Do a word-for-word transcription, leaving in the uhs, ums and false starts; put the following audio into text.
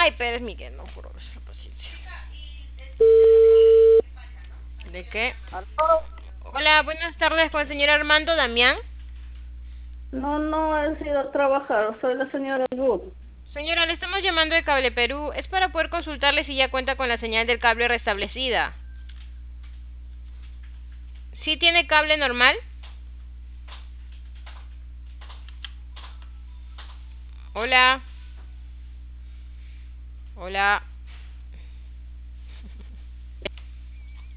Ay, Pérez Miguel, no juro la paciencia. ¿De qué? ¿Aló? Hola, buenas tardes con el señor Armando Damián. No, no he ido a trabajar, soy la señora Ruth. Señora, le estamos llamando de Cable Perú. Es para poder consultarle si ya cuenta con la señal del cable restablecida. ¿Sí tiene cable normal? Hola. Hola.